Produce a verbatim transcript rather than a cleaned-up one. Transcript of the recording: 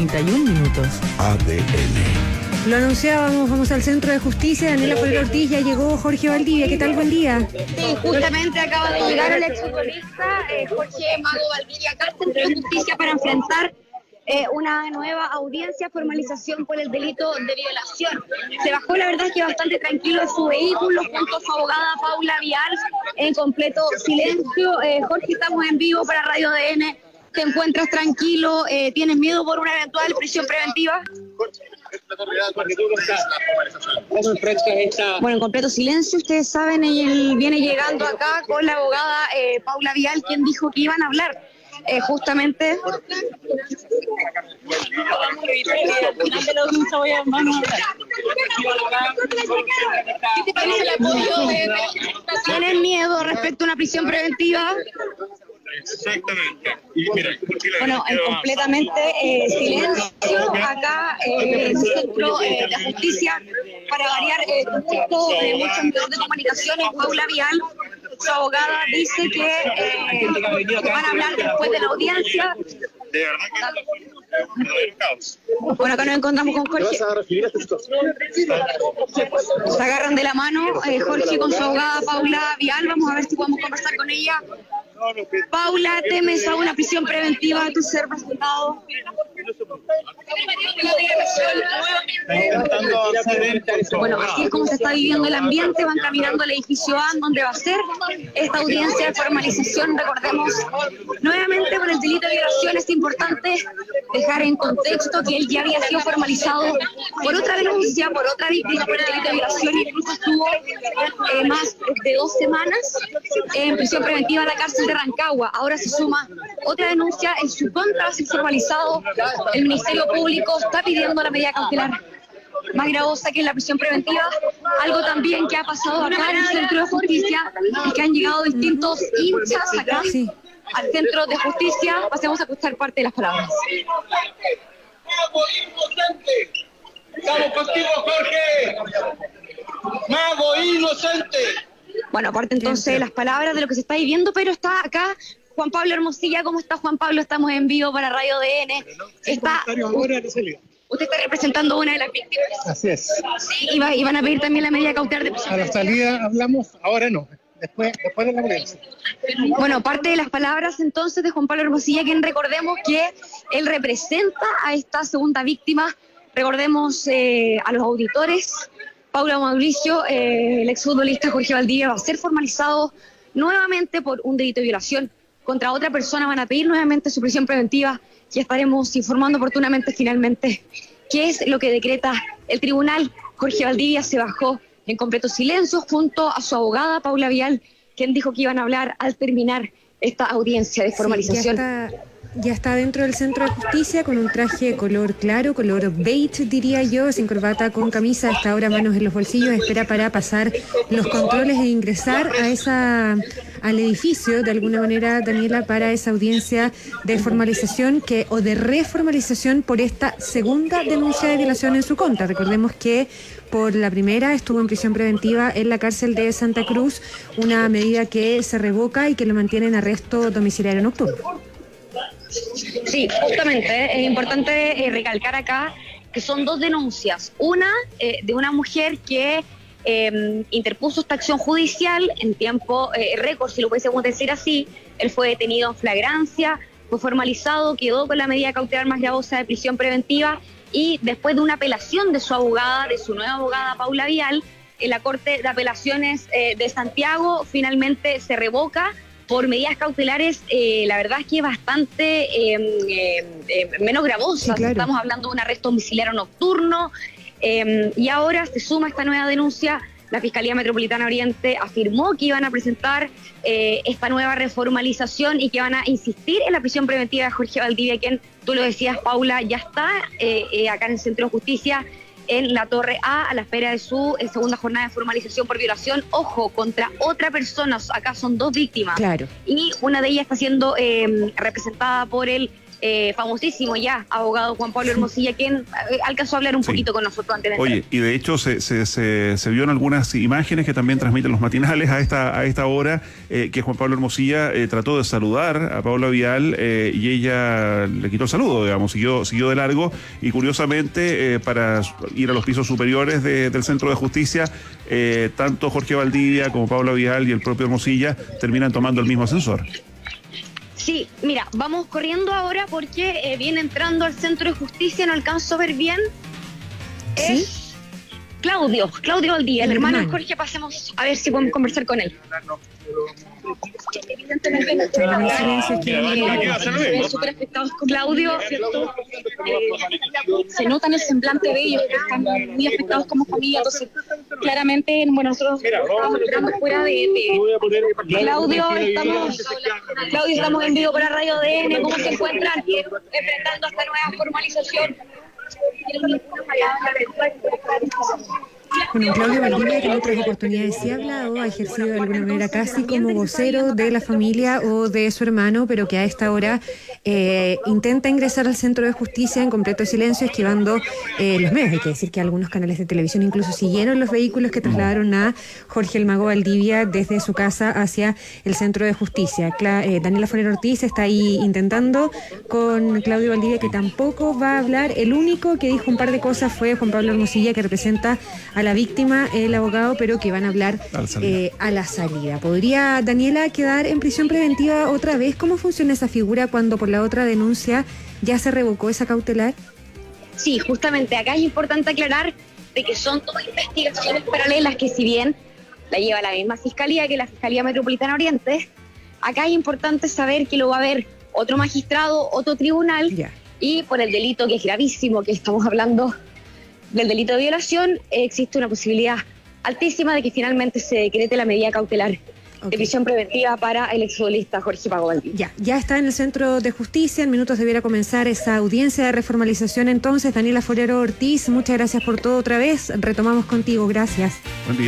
treinta y un minutos. A D N. Lo anunciábamos, vamos al Centro de Justicia. Daniela Forero Ortiz, ya llegó Jorge Valdivia. ¿Qué tal? Buen día. Sí, justamente acaba de llegar el exfutbolista eh, Jorge Mago Valdivia acá al Centro de Justicia para enfrentar eh, una nueva audiencia, formalización por el delito de violación. Se bajó, la verdad es que bastante tranquilo de su vehículo, junto a su abogada Paula Vial, en completo silencio. Eh, Jorge, estamos en vivo para Radio D N. ¿Te encuentras tranquilo? Eh, ¿Tienes miedo por una eventual prisión preventiva? Bueno, en completo silencio, ustedes saben, él viene llegando acá con la abogada eh, Paula Vial, quien dijo que iban a hablar eh, justamente... ¿Qué te parece el apoyo de... ¿Tienes miedo respecto a una prisión preventiva? Exactamente. Y mira, bueno, en completamente eh, silencio acá eh, en el Centro eh, de Justicia, para variar eh, junto de muchos medios de comunicaciones. Paula Vial, su abogada, dice que eh, van a hablar después de la audiencia. De verdad que caos. Bueno, acá nos encontramos con Jorge. Se agarran de la mano eh, Jorge con su abogada Paula Vial. Vamos a ver si podemos conversar con ella. Paula, ¿temes a una prisión preventiva a tu ser presentado? Bueno, así es como se está viviendo el ambiente. Van caminando al edificio A, donde va a ser esta audiencia de formalización. Recordemos, nuevamente por el delito de violación, es importante dejar en contexto que él ya había sido formalizado por otra denuncia, por otra víctima por el delito de violación, y incluso estuvo eh, más de dos semanas en prisión preventiva en la cárcel de Rancagua. Ahora se suma otra denuncia en su contra, va a ser formalizado. El Ministerio Público está pidiendo la medida cautelar más gravosa, que es la prisión preventiva. Algo también que ha pasado acá en el Centro de Justicia, y que han llegado distintos hinchas acá sí. al Centro de Justicia. Pasemos a escuchar parte de las palabras. ¡Mago inocente! ¡Estamos contigo, Jorge! ¡Mago inocente! Bueno, aparte entonces de las palabras de lo que se está viviendo, pero está acá Juan Pablo Hermosilla. ¿Cómo está, Juan Pablo? Estamos en vivo para Radio D N. Está, usted está representando a una de las víctimas. Así es. Sí, y, va, y van a pedir también la medida cautelar de prisión. A la salida hablamos, ahora no, después, después de la audiencia. Bueno, parte de las palabras entonces de Juan Pablo Hermosilla, quien recordemos que él representa a esta segunda víctima. Recordemos eh, a los auditores. Paula Mauricio, eh, el exfutbolista Jorge Valdivia, va a ser formalizado nuevamente por un delito de violación contra otra persona. Van a pedir nuevamente su prisión preventiva, y estaremos informando oportunamente finalmente qué es lo que decreta el tribunal. Jorge Valdivia se bajó en completo silencio junto a su abogada Paula Vial, quien dijo que iban a hablar al terminar esta audiencia de formalización. Sí, ya está, ya está dentro del Centro de Justicia con un traje color claro, color beige diría yo, sin corbata, con camisa, hasta ahora manos en los bolsillos, espera para pasar los controles e ingresar a esa al edificio, de alguna manera, Daniela, para esa audiencia de formalización que o de reformalización por esta segunda denuncia de violación en su contra. Recordemos que por la primera estuvo en prisión preventiva en la cárcel de Santa Cruz, una medida que se revoca y que lo mantiene en arresto domiciliario nocturno. Sí, justamente, es importante eh, recalcar acá que son dos denuncias. Una eh, de una mujer que eh, interpuso esta acción judicial en tiempo eh, récord, si lo pudiésemos decir así. Él fue detenido en flagrancia, fue formalizado, quedó con la medida cautelar más gravosa de prisión preventiva, y después de una apelación de su abogada, de su nueva abogada Paula Vial, en la Corte de Apelaciones eh, de Santiago finalmente se revoca por medidas cautelares, eh, la verdad es que bastante eh, eh, eh, menos gravosas. Sí, claro. Estamos hablando de un arresto domiciliario nocturno, eh, y ahora se suma esta nueva denuncia. La Fiscalía Metropolitana Oriente afirmó que iban a presentar eh, esta nueva reformalización y que van a insistir en la prisión preventiva de Jorge Valdivia, quien, tú lo decías, Paula, ya está eh, eh, acá en el Centro de Justicia, en la Torre A, a la espera de su eh, segunda jornada de formalización por violación. Ojo, contra otra persona. Acá son dos víctimas. Claro. Y una de ellas está siendo eh, representada por el eh, famosísimo ya, abogado Juan Pablo Hermosilla, quien eh, alcanzó a hablar un Sí. poquito con nosotros antes de Oye, entrar. y de hecho se, se, se, se vio en algunas imágenes que también transmiten los matinales a esta, a esta hora, eh, que Juan Pablo Hermosilla eh, trató de saludar a Paula Vial eh, y ella le quitó el saludo, digamos, siguió, siguió de largo y curiosamente eh, para ir a los pisos superiores de, del Centro de Justicia, eh, tanto Jorge Valdivia como Paula Vial y el propio Hermosilla terminan tomando el mismo ascensor. Sí, mira, vamos corriendo ahora porque eh, viene entrando al Centro de Justicia, no alcanzo a ver bien. ¿Sí? Es Claudio, Claudio Valdivia, el El hermano de hermano. Jorge, pasemos a ver si podemos conversar con él. Evidentemente no estoy El silencio que Aquí va a ser lo mismo. súper afectados con Claudio, ¿cierto? Eh, se nota en el semblante de ellos que están muy afectados como familia, entonces claramente, bueno, nosotros estamos esperando fuera de, de Claudio, estamos Claudio, estamos en vivo para Radio D N, ¿cómo se encuentran? Enfrentando esta nueva formalización. Bueno, Claudio Valdivia, que en otras oportunidades sí ha hablado, ha ejercido de alguna manera casi como vocero de la familia o de su hermano, pero que a esta hora eh, intenta ingresar al Centro de Justicia en completo silencio, esquivando eh, los medios. Hay que decir que algunos canales de televisión incluso siguieron los vehículos que trasladaron a Jorge el Mago Valdivia desde su casa hacia el Centro de Justicia. Cla- eh, Daniela Forero Ortiz está ahí intentando con Claudio Valdivia, que tampoco va a hablar. El único que dijo un par de cosas fue Juan Pablo Hermosilla, que representa a la víctima, el abogado, pero que van a hablar A la salida. eh, a la salida. ¿Podría Daniela quedar en prisión preventiva otra vez? ¿Cómo funciona esa figura cuando por la otra denuncia ya se revocó esa cautelar? Sí, justamente acá es importante aclarar de que son todas investigaciones paralelas que si bien la lleva la misma fiscalía que la Fiscalía Metropolitana Oriente, acá es importante saber que lo va a ver otro magistrado, otro tribunal, Ya. y por el delito que es gravísimo, que estamos hablando del delito de violación, eh, existe una posibilidad altísima de que finalmente se decrete la medida cautelar Ok. de prisión preventiva para el exfutbolista Jorge Pago Valdivia. Ya, ya está en el Centro de Justicia. En minutos debiera comenzar esa audiencia de reformalización. Entonces, Daniela Forero Ortiz, muchas gracias por todo otra vez. Retomamos contigo. Gracias. Buen día.